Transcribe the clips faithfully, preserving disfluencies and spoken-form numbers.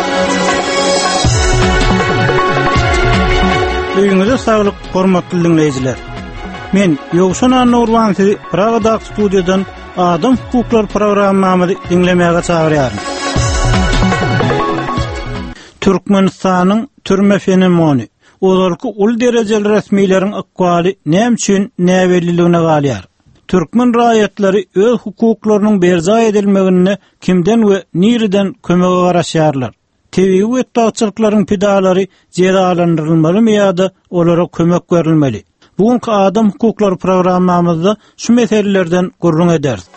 Öýüňize saglyk, hormatly dinleýijiler. Men Ýogşan Anurwan sizi Pragada studiýadan Adam hukuklar programmamyzy dinlemäge çagyrýarym. Türkmenistanyň türme fenomeni, olarky ul derejeli resmiýlerin akwaly näme üçin näwelliligine galýar. Türkmen raýatlary öz hukuklarynyň berza edilmegine kimden we niriden kömege garaşýarlar. Tebii we taýçylyklaryň pidalary jezalandyrylmaly ýa-da olara kömek berilmeli. Bugünkü Adam hukukları programmamyzda şu meselelerden gurrun ederiz.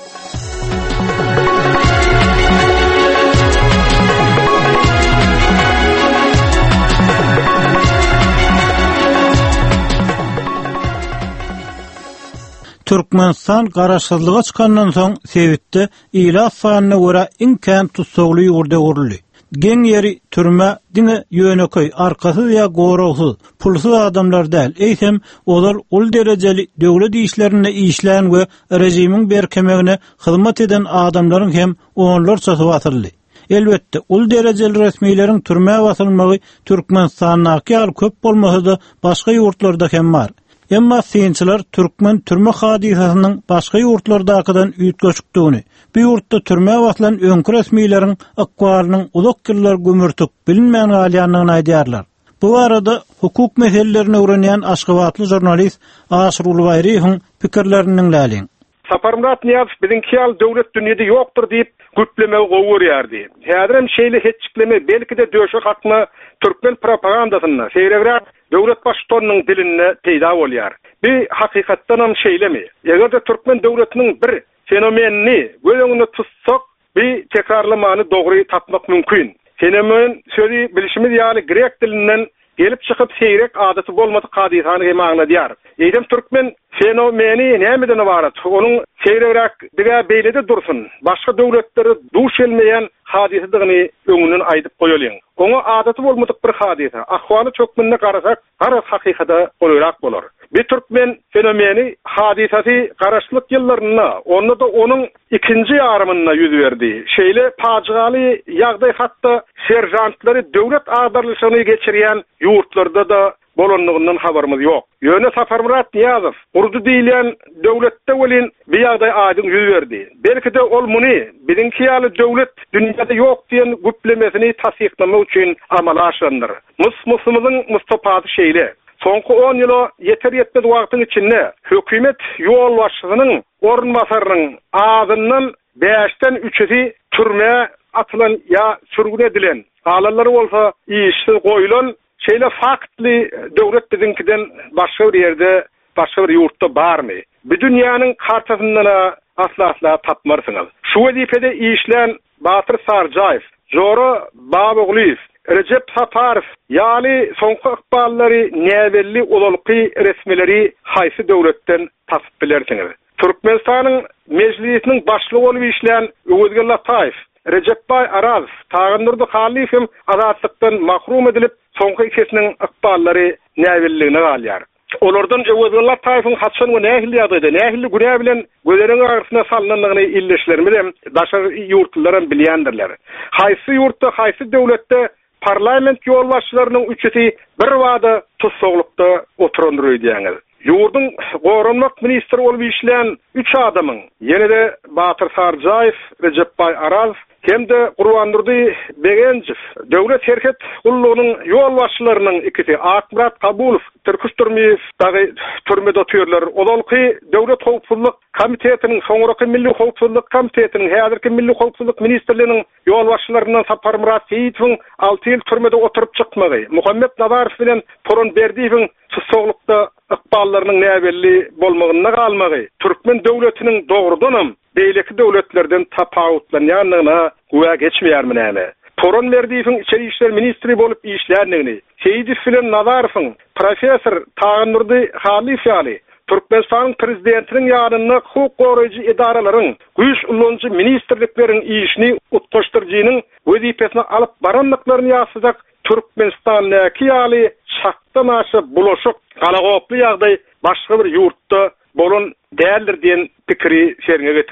Türkmenistan garaşsyzlyga çykandan soň Sewitde ýyla sanyna görä iň kän tutsagly ýurda guruldy. Gen yeri türme, dine yöneköy, arkasız ya gorowsuz, pulsuz adamlar däl. Eýsem, olar ul derejeli döwlet işlerine işlän we rejimiň berkemegine hyzmat eden adamlaryň hem onlar satyp atyldy. Elbetde, ul derejeli resmiýleriň türme basylmagy Türkmenistanyňky ýaly köp bolmasa-da başga ýurtlarda hem bar. Emma synçylar Türkmen türme hadisasynyň başga ýurtlardakydan üýtgeçikdigini, bu ýurtda türme basylan öňkü resmiýleriň akwalynyň uzak ýyllar gömürtük bilinmeýän galýanlygyny aýdýarlar. Bu arada hukuk meselelerini öwrenýän Aşgabatly jurnalist Aşyr Ulbaýryň pikirlerini dinläliň. Saparmurat Niýazow biziňki ýaly döwlet dünýede ýokdur diýip gütlemegi gowurýardy. Häzirem şeýle heççikleme belki de döşek hakyna Türkmen propagandasyna seýregrä döwlet başçylarynyň diline peýda bolýar. Bu hakykatdan hem şeýlemi? Eger de Türkmen döwletiniň bir fenomenini göňüne tutsak, bir tekrarlamany dogry tapmak mümkin. Fenomen sözi bilişimiz ýaly grek dilinden gelip çykyp seýrek adaty bolmady kadysany hem aňladýar. Eýdem Türkmen fenomeni nämeden ibarat? Onuň seýregrek diga beýlede dursun. Başga döwletleri duş gelmeýän hadisedigini öňünden aýdyp goýalyň. Oňa adaty bolmadyk bir hadise. Ahwaly çökmünde garasak, garas hakykata goýrak bolar. Bir Türkmen fenomeni hadisasy garaşlyk ýyllaryna, onda da onuň ikinji ýarymyna ýüz berdi. Şeýle paçgaly ýagdaý hatda serjantlary döwlet agdarlyşyny geçirýän ýurtlarda da bolanlygyndan habarymyz ýok. Ýöne Saparmurat Niýazow urdu diýilen döwletde welin bir ýagdaý aýdyň ýüz berdi. Belki de ol muny biziňki ýaly döwlet dünýede ýok diýen güplemesini tasdiklamak üçin amala aşandyr. Mus-musymyzyň mustapaty şeýle. Soňky on ýyla ýeter ýetmez wagtyň içinde hökümet ýol başçysynyň orunbasarynyň ağzyndan beşten üçi türme atylan ýa sürgün edilen, galanlary bolsa işsiz goýulan şeýle faktly döwlet biziňkiden başga bir ýerde, başga bir ýurtda barmy? Bu dünýäniň kartasyndan asla-asla tapmarsyňyz. Şu wezipede işlän Batyr Sarjaýew, Jora Baboglyw, Recep Saparow, ýaly soňky ykballary näwelli ulalky resmileri haýsy döwletden tasyp bilersiňiz? Türkmenistanyň mejlisiniň başlygy bolup işlän Özgür Lataýew, Recepbay Araz, Taýandyrdy Halifim azatlykdan mahrum edilip, soňky ikisiniň ykballary näwelligine galýar. Olardan Özgür Lataýewiň haçan we nähili ýagdaýda, nähili günä bilen gözleriň arasynda sallanlygyny illeşlerimi de daşa ýurtlaryň bilýändirler. Haýsy ýurtda, haýsy döwletde parlament ýol başçylarynyň üçeti bir wada tutsaglykda oturandyr diýäňiz. Ýurdun gorunmak ministri bolup işlän üç adamyň, ýene-de Batyr Sarjaýew, Recepbay Araz hem de Gurwandyrdy Begenjew, döwlet herket gullugynyň ýol başçylarynyň ikisi Akmurat Kabulow, Türküs Türmeýew dagy türmede oturýarlar. Olalky döwlet howpsuzlyk komitetiniň, soňraky milli howpsuzlyk komitetiniň, häzirki milli howpsuzlyk ministrliginiň ýol başçylaryndan Saparmurat Seýidowyň alty ýyl türmede oturup çykmagy, Muhammed Nazarow bilen Toron Berdiýewiň tutsaglykda ykballarynyň näwelli bolmagyna galmagy, Türkmen döwletiniň dogrudanam beýleki döwletlerden tapawutlanýanlygyna güwa geçmeýärmi näme? Toron Berdiýewiň içeri işler ministri bolup işlänligini, Seýidow bilen Nazarowyň professor Taýandyrdy Halify Türkmenistanyň prezidentiniň ýanyna hukuk goraýjy idaralaryň, güýç ulanjy ministrlikleriň işini utgaşdyrjynyň wezipesini alyp baranlyklaryny ýasyjak Türkmenistanyňky ýaly şakdan aşyp bulaşyk galagoply ýagdaý başga bir ýurtda bolan däldir diýen pikiri şerine getirýär.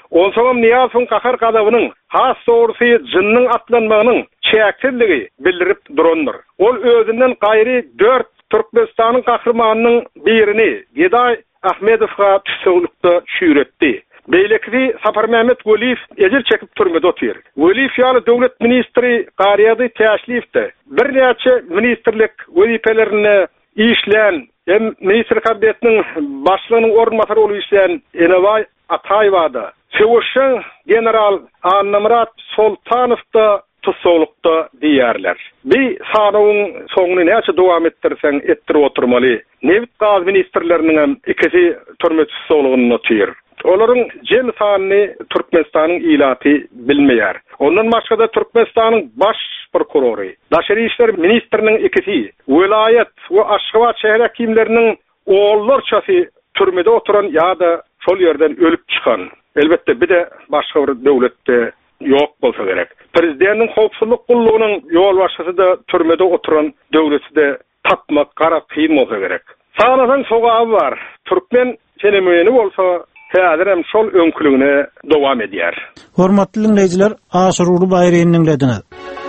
Onsoňam Niyazowň kakar gazabynyň has soğursy jynnyň atlanmagynyň çäksizligi bildirip durandyr. Ol özünden gaýry dört Türkmenistanyň gahrymanynyň birini Geday Ahmedowga tüsöwlükde şüýretdi. Beýlekli Sapar Mehmet Weliýew ejir çekip türmede otyr. Weliýew ýaly döwlet ministri Garyady Täşlifde bir näçe ministrlik wezipelerini işleyen hem ministr kabinetiniň başlygynyň ornmasary bolup işleyen Enebay Ataýwada Sewuşan general Annamurat Soltanowda tüsöwlükde diýerler. Bir sanawyň soňuny näçe dowam etdirseň etdirip oturmaly. Nevit gaz ministrleriniň hem ikisi türme tüsöwlügyny otyr. Olaryň jem sanyny Türkmenistanyň ilaty bilmeýär. Ondan başga da Türkmenistanyň baş prokurory, Daşary işler ministriniň ikisi, vilayet we Aşgabat şäher hakimleriniň oğullarçasy türmede oturan ýa-da şol ýerden ölüp çykan. Elbetde bir de başga bir döwletde ýok bolsa gerek. Prezidentiň howpsuzlyk gullugynyň ýol başçysy da türmede oturan döwleti de tapmak gara kyn bolsa gerek. Sağlasan sogaby bar. Türkmen fenomeni bolsa häzir hem şol öňkülügine dowam edýär. Hormatly dinleýijiler, aşyruly baýryny dinlediňiz.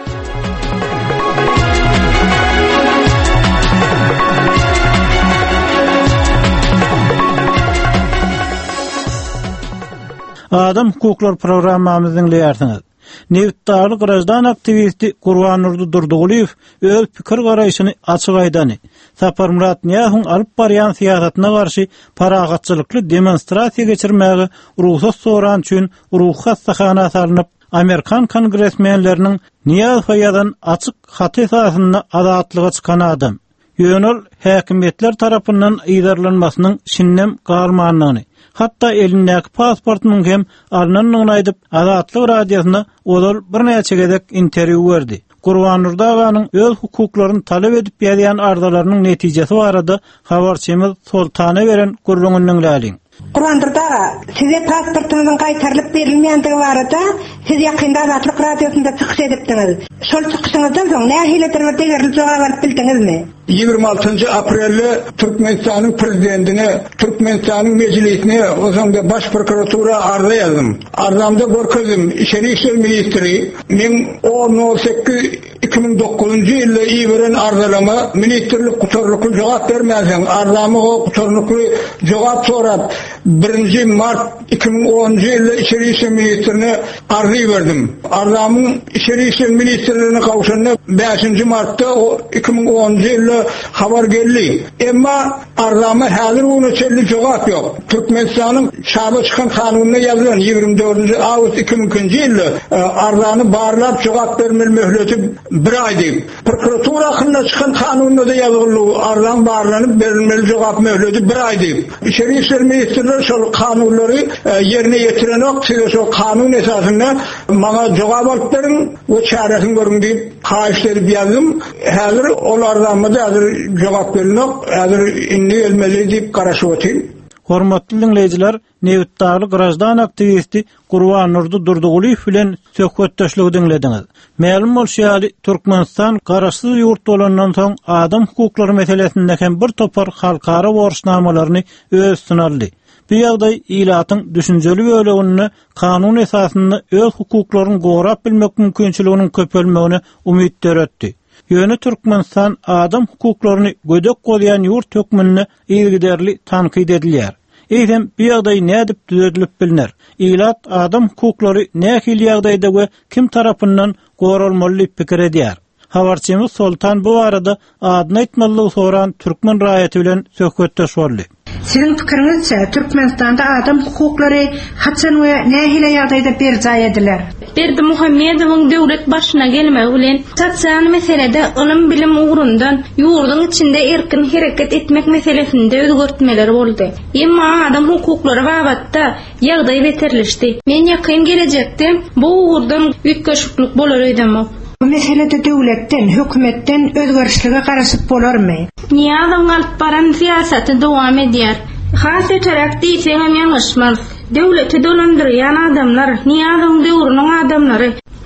Adam hukuklar programmamyzyň dinleýärsiňiz. Nevitdarly garaşdan aktivisti Gurbanurdy Durduguliýew öz pikir garaýşyny açyk aýdany. Sapar Murat Niýazowyň alyp barýan siýasatyna garşy paragatçylykly demonstrasiýa geçirmäge ruhsat soran üçin ruh hassahana salynyp Amerikan kongresmenleriniň Niýazowa ýazan açyk hat esasynda azatlyga çykan adam. Ýönül häkimetler tarapyndan ýydarlanmasynyň şinnem garmanlygyny, hatta elindäki pasportynyň hem alnanyny aýdyp azatlyk radiýasyna olal bir näçe gezek interwiu berdi. Gurbanurdy aganyň öz hukuklaryny talap edip ýaýan ardalarynyň netijesi barada habarçymyz Soltana beren gurulgynyň läliň. Gurbanurdy aga, size pasportyňyzyň gaýtarylyp berilmeýändigi barada siz ýakynda azatlyk radiosunda çykyş edipdiňiz. Şol çykyşyňyzdan soň nähile derwerde jogap alyp bildiňizmi? yigirme altıncı aprelde Türkmenistan'ın prezidentine, Türkmenistan'ın meclisine, o zaman baş prokuratura arza yazdım. Arzamda korkuzum, İçeri İşler Ministri, men on sekiz iki bin dokuzuncu yılda iyi veren arzalama, ministerlik kutorluklu cevap vermezsen, arzamı o kutorluklu cevap sorap, birinci Mart iki bin onuncu yılda İçeri İşler Ministrine arzı verdim. Arzamın İçeri İşler Ministrine kavuşanına beşinci Mart'ta o iki bin onuncu yılda haber geldi. Ama arzamı hazır ona çelli cevap yok. Türkmenistan'ın şaba çıkan kanununa yazılan yirmi dördüncü Ağustos iki bin ikinci yılda arzanı bağırlap cevap vermeli mühleti bir ay deyip. Prokuratura hakkında çıkan kanununa da yazılı arzan bağırlanıp verilmeli cevap mühleti bir ay deyip. İçeri İşler Ministrleri şu kanunları yerine getiren yok. Size şu kanun esasında bana cevap alıp verin ve çaresini görün deyip kayışları yazdım. Hazır onlardan mı da hazır cevap verin yok. Hazır inni elmeli deyip karşı otayım. Hormatly dinleýijiler, Nevitdarly garaşdan aktivisti Gurbanurdy Durduguliýew bilen söhbetdeşligi dinlediňiz. Ma'lum bolýaly, Türkmenistan garaşsyz ýurt bolandan soň adam hukuklary meselesinde hem bir topar halkara borçnamalaryny öz üstüne aldy. Bu ýagdaý ilatyň düşünjeli bölegini kanun esasynda öz hukuklaryny gorap bilmek mümkinçiliginiň köpelmegine umyt döretdi. Ýöne Türkmenistan adam hukuklaryny gödek goýan ýurt hökmüne ilgiderli tankyd edilýär. Eýdem bu ýagdaý nädip düzeltilip bilinär? Ilat adam hukuklary nähili ýagdaýda we kim tarapyndan goralmaly pikir edýär? Habarçymyz Soltan bu arada adyny aýtmalylygy soran türkmen raýaty bilen söhbetdeş boldy. Sizin pikiriňizçe Türkmenistanda adam hukuklary haçan we nähile ýagdaýda berjaý ediler? Berdi Muhammedowyň döwlet başyna gelmegi bilen çatçan meselede ilim bilim ugrundan ýurduň içinde erkin hereket etmek meselesinde özgörtmeler boldy. Emma adam hukuklary babatda ýagdaý beterleşdi. Men ýakyn gelecekde bu ugrundan ýetgeşiklik bolar edimi? Bu meselede döwletden, hökümetden özgörüşlige garaşyp bolarmy? Niýazowyň alyp baran siýasaty dowam edýär. Has ederek diýsem ýalňyşmaz. Döwleti dolandyrýan adamlar, Niýazowyň döwrüniň adamlary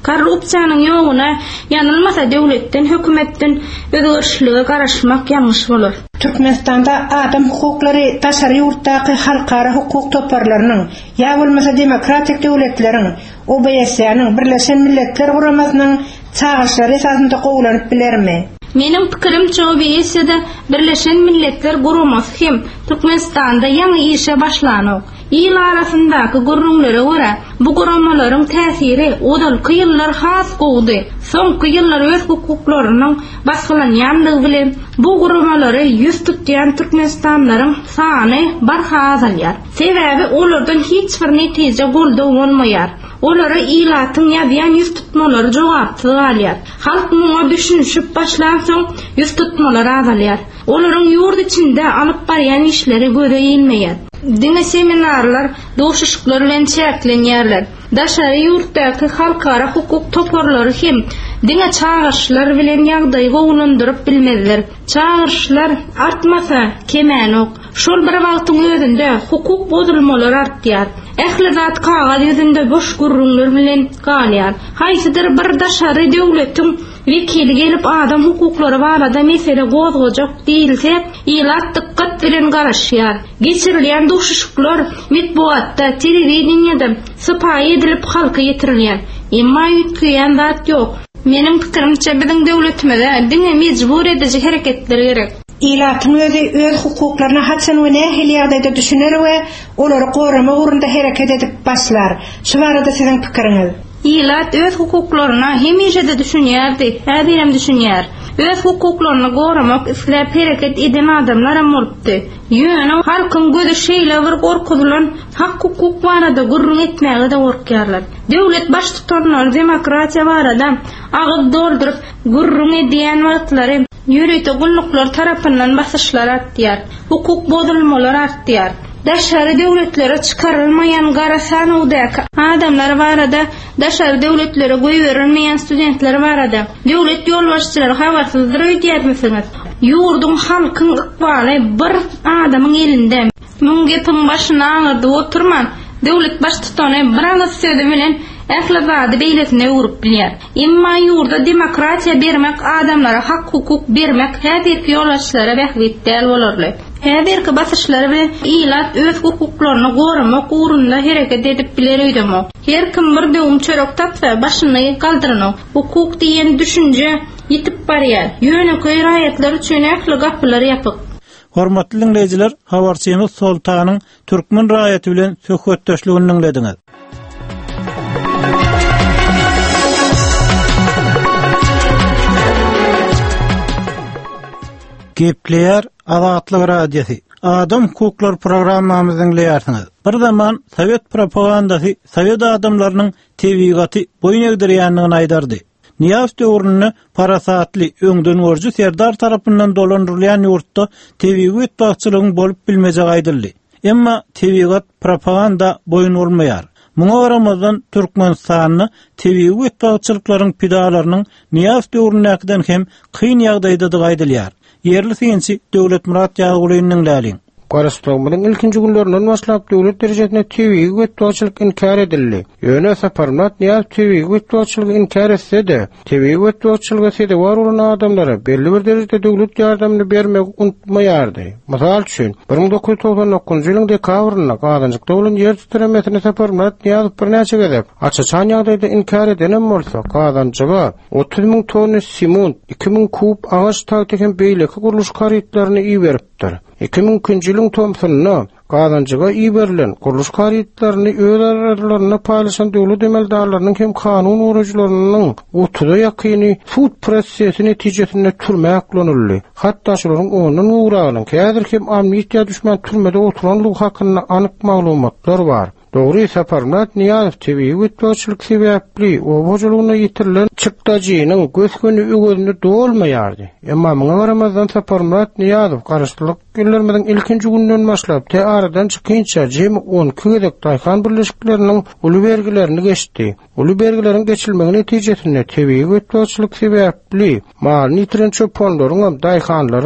Korrupsiýanyň ýoguna ýanylmasa döwletden, hökümetden özgörçlüge garaşmak ýalňyş bolar. Türkmenistanda adam hukuklary taşary ýurtdaky halkara hukuk toparlarynyň ýa bolmasa demokratik döwletleriň, O B S-nyň Birleşen Milletler Guramasynyň çağırşlary esasynda gowlanyp bilermi? Mening pikirimçe O B S-de Birleşen Milletler Guramasy hem Türkmenistanda ýa-ni işe başlanyp. İl arasındaky gurrunlara göre bu guramalaryň täsiri odalky ýyllar has gowdy. Soňky ýyllar öz hukuklarynyň basgylanyňlygy bilen bu guramalary ýüz tutýan türkmenistanlaryň sany barha azalýar. Sebäbi olardan hiç bir netije golda bolmaýar. Olara ilatyň ýa-da ýüz tutmalary jogapsy alýar. Halk muňa düşünüşip başlan soň ýüz tutmalary azalýar. Olaryň ýurt içinde alyp barýan işleri göze ýelmeýär. Dine seminarlar, doşuşyklar bilen çäklenýärler. Daşary ýurtdaky halkara hukuk toparlary hem dine çağırşlar bilen ýagdaý gowlandyryp bilmezler. Çağırşlar artmasa kemenok. Şol bir wagtyň özünde hukuk bozulmalary artýar. Ähli zat kagaz ýüzünde boş gurrunlar bilen galýar. Haýsydyr bir daşary döwletiň wekili gelip adam hukuklary barada mesele gozgojak diýilse, ilat dikkat bilen garaşýar. Geçirilýän doşuşyklar metbuatda, telewizionyada sypaý edilip halka ýetirilýär. Emma ýetýän zat ýok. Mening pikirimçe biziň döwletimizde dine mejbur edici hereketler gerek. İlatyň özü öz hukuklaryna haçan we nähili ýagdaýda düşüner we olary gorama urunda hereket edip başlar. Şu barada siziň pikiriňiz? İlat öz hukuklaryna hemişe de düşünýärdi, häzirem düşünýär. Öz hukuklaryny goramak isläp hereket eden adamlar hem bolupdy. Ýöne halkyň gözi şeýle bir gorkulan hak hukuk barada gurrun etmäge de gorkýarlar. Döwlet baş tutanlar demokratiýa barada agyp dolduryp gurrun edýän wagtlary ýürete gulluklar tarapyndan basyşlar artýar. Hukuk bozulmalary artýar. Daşary döwletlere çykarylmaýan garasan udaky adamlar barada, daşary döwletlere goý berilmeýän studentler barada döwlet ýolbaşçylary habarsyzdyr edýärmisiňiz? Ýurdun halkyň ykbaly bir adamyň elinde. Muň gepiň başyna aňyrdy oturman. Döwlet baş tutany bir aňyr sözi bilen ählibady beýlesine urup bilýär. Emma ýurda demokratiýa bermek, adamlara hak hukuk bermek häzirki ýolbaşçylara bähbit däl bolarly. Häzirki basyşlary bilen ilat öz hukuklaryny goramak urunda hereket edip bilerýärmi? Her kim bir döwüm çörek tapsa başyny galdyranyp, hukuk diýen düşünje ýitip barýar. Ýöneköy raýatlar üçin ähli gapylary ýapyk. Hormatly dinleýijiler, habarçymyz Soltanyň türkmen raýaty bilen söhbetdeşligini dinlediňiz. Gepleýär Azatlyk radiosi. Adam hukuklar programmamyzyň dinleýärsiňiz. Bir zaman Sowet propagandasy Sowet adamlarynyň tebigaty boýun egdirýändigini aýdardy. Niýas döwründe parasatly öňden görjü serdar tarapyndan dolandyrylýan ýurtda tebigat bagçylygyň bolup bilmejek aýdyldy. Emma tebigat propaganda boýun urmaýar. Muňa garamazdan Türkmenistanyny tebigat bagçylyklaryň pidalarynyň Niýas döwründäkinden hem kyn ýagdaýda aýdylýar. Yerli siyasi Döwlet Murat Ýagulynyň däliň. Garaşdyrmalyň ilkinji günlerinden başlap döwlet derejesinde T V götürçilik inkar edildi. Ýöne saparmat Niýaz T V götürçiligi inkar etse-de, T V götürçiligi sede bar bolan adamlara belli bir derejede döwlet ýardamyny bermek unutmaýardy. Mysal üçin, bir ming dokuz ýüz toksan dokuzynjy ýylyň dekabrynda Gadanjykda bolan ýer tuturmasine saparmat Niýaz bir näçe gezip, açaçan ýagdaýda inkar edenen bolsa, Gadanjyga otuz ming tonna simont, iki ming kub ağaç taýteken beýleki guruluş karytlaryny iýeripdir. iki ming üçinji ýylyň Tomsonna Gadanjyga iýerilen guruluş karytlaryny öz aralaryna paýlaşan döwlet emeldarlarynyň hem kanun urajylarynyň otuza ýakyny sud prosesi netijesinde türmäge aklanyldy. Hatda şolaryň onuň uğragynyň häzir hem amnistiýa düşmän türmede oturanlygy hakynda anyk maglumatlar bar. Dogry saparmat Niýaz T V götürçilik sebäpli o bojulugyna ýitirilen çykdagynyň gözgünü öňünde dolmaýardy. Emma muňa garamazdan saparmat Niýaz garaşdyryk günlerimiň ilkinji günden başlap te aradan çykynça jemi on köýdek taýhan birleşikleriniň uly bergilerini geçdi. Uly bergileriň geçilmegi netijesinde T V götürçilik sebäpli mal nitren çöponlaryň hem daýhanlaryň hem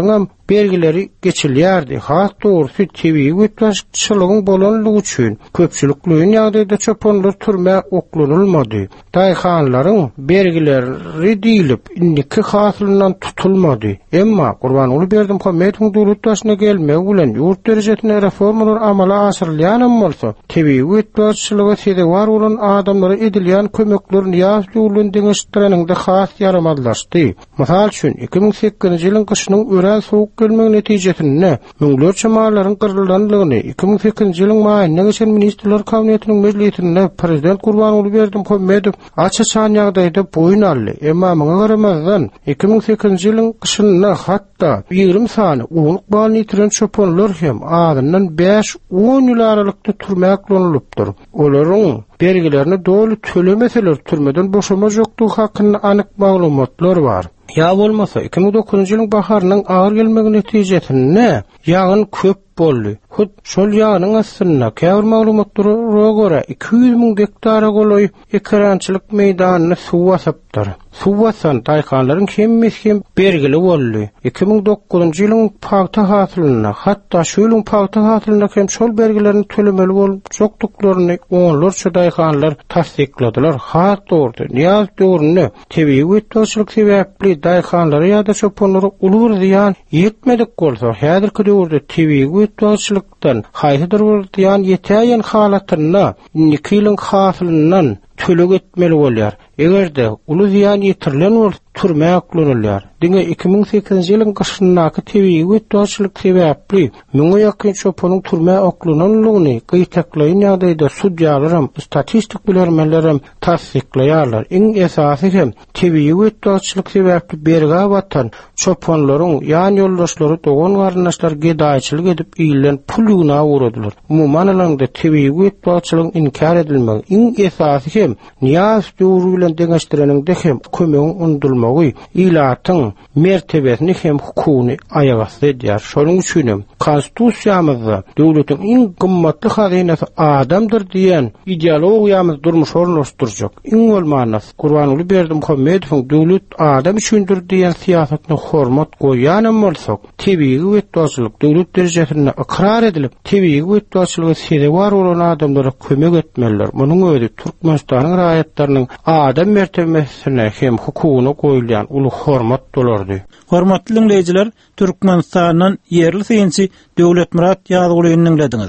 belgileri geçilýärdi. Hat doğrusu T V wetwaşçylygyň bolanlygy üçin köpçüliklüğün ýagdaýda çopanlar türme oklanylmady. Daýhanlaryň belgileri diýilip indiki hasylyndan tutulmady. Emma Gurbanyňly berdim Hammedowyň döwlet başyna gelmegi bilen ýurt derejesinde reformalar amala aşyrylýan bolsa, T V wetwaşçylygy sede war bolan adamlara edilýän kömeklerini ýaşly diňişdireniňde has ýaramadlaşdy. Mysal üçin iki bin sekizinji ýylyň kışynyň ören sowuk gelmegi netijesinde müňler çamalaryň gyryldanlygyny iki bin sekizinji ýylyň maýyna geçen ministrler kabinetiniň meclisinde prezident Gurbanyňly berdim Hammedow açyşan ýagdaýda boyun aldy. Emma muňa garamazdan iki bin sekizinji ýylyň kışyna hatda ýygrimi sany uňluk balyny ýitiren çopanlar hem adından beş on ýyl aralykda türmäge ýolunypdyr. Olaryň belgilerini dolu tölemeseler türmeden boşama jokdugy hakkında anyk maglumatlar bar. Ya bolmasa iki bin dokuzunji ýylyň baharynyň agyr gelmegi netijesinde ýağyn köp boldy. Hut şol ýağnyň aslynda käbir maglumatlara görä iki yüz miň hektara goloy ekrançylyk meýdanyny suw basapdyr. Suw basan daýhanlaryň hemmesi hem belgili boldy. iki bin dokuzunji ýylyň paýta hasylyna hatda şu ýylyň paýta hasylyna hem şol belgilerini tölemeli bolup jokduklaryny onlarça daýhanlar tasdikladylar. Hat doğru. Niýaz döwründe T V wetwaşçylyk sebäpli daýhanlara ýa-da çopanlara ulur ziýan ýetmedik bolsa, häzirki döwürde T V wetwaşçylykdan haýsydyr bir ziýan ýetäýän halatyna iki ýylyň hasylyndan tölek etmeli bolýar. Egerde uly ziýan ýetirilen bolsa türme ýoklanylýar. Diňe iki bin sekizinji ýylyň gışyndaky T V wetwaşçylyk sebäpli müňe ýakyn çopanyň türme ýoklanylgyny gyýtaklaýan ýagdaýda судьяларym, statistik bilermenlerim tasdiklaýarlar. Iň esasy hem T V wetwaşçylyk sebäpli berge batan çopanlaryň ýan ýoldaşlary dogan garyndaşlar gedaýçylyk edip iýlen pul ýygyna uğradylar. Umumyň alanda T V wetwaşçylygyň inkar edilmegi iň esasy hem niýaz döwrü bilen deňeşdireniňde hem kömegiň undurulmagy ilatyň mertebesini hem hukukyny aýagasy edýär. Şonuň üçin hem konstitusiýamyzda döwletiň iň gymmatly hazynasy adamdyr diýen ideologiýamyz durmuş ornaşdyrjak. Iň bolmanys Gurbanyňly berdim Hammedowyň döwlet adam üçindir diýen siýasatyna hormat goýanym bolsak, T V wetwaşçylyk döwlet derejesinde ikrar edilip T V wetwaşçylygy sede war bolan adamlara kömek etmeliler. Munyň özi Türkmenistanyň raýatlarynyň adam mertebesine hem hukukyna goýulýan uly hormat dolardy. Hormatly dinleyijiler, Türkmenistanyň ýerli synçy Döwlet Murat ýazygyny dinlediňiz.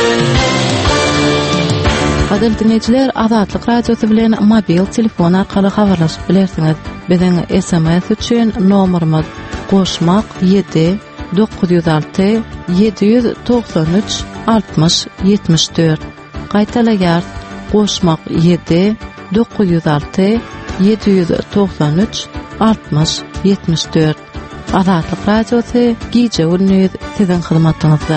Adil dinleyijiler, Azatlyk radiosu bilen mobil telefon arkaly habarlaşyp bilersiňiz. Biziň S M S üçin nomerimiz goşmak ýedi dokuz yüz alty yedi yüz doksan üç altmış yetmiş dört. Gaýtalaýar goşmak ýedi dokuz yüz alty yedi yüz doksan üç altmış yetmiş dört. Azatlyk radiosu gije ünlüýüz siziň hyzmatyňyzda.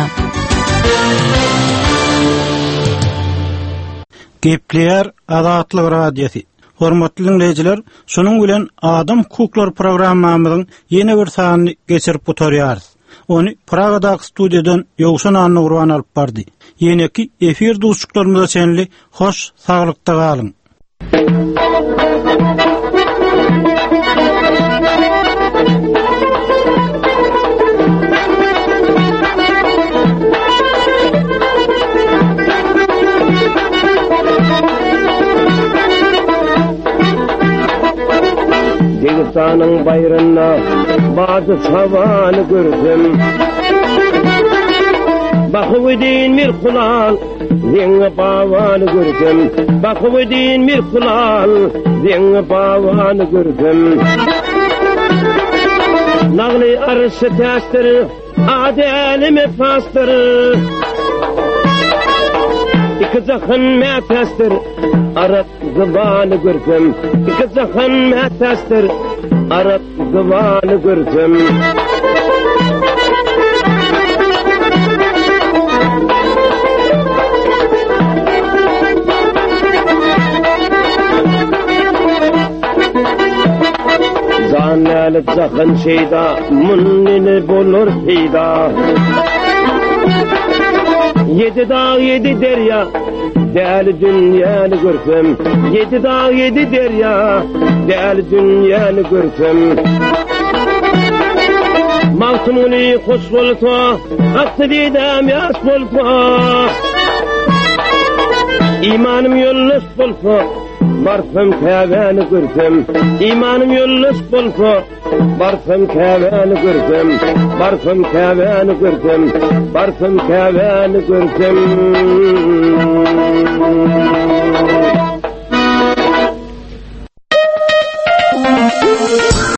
Gepleýär Azatlyk radiosu. Hormatly dinleyijiler, şonuň bilen Adam hukuklar programmamyzyň ýene bir sanyny geçirip oturýarys. Onu Pragadaky studiýadan ýogşan anny urban alyp bardy. Ýene-ki efir duşuklarymyza çenli hoş saglykda galyň. Dağıstanın bayrağına bazı savanı gördüm. Bakıvıdin bir kulal, zengin bavanı gördüm. Bakıvıdin bir kulal, zengin bavanı gördüm. Nağlı arısı testiri, adelimi pastırı. İki zakın metestir, Arap zıvanı gördüm. İki zakın metestir, Arap zıvanı gördüm. Zannelik zakın şeyda, munnini bulur hida. Yedi dağ yedi derya, değerli dünyanı görsem. Yedi dağ yedi derya, değerli dünyanı görsem. Baktımını hoş bolsa, aktı didem yaş bolsa. İmanım yolluş bolsa, barsam kâveni görsem. İmanım yolluş bolsa, barsam kâveni görsem. Barsam kâveni görsem, barsam kâveni görsem.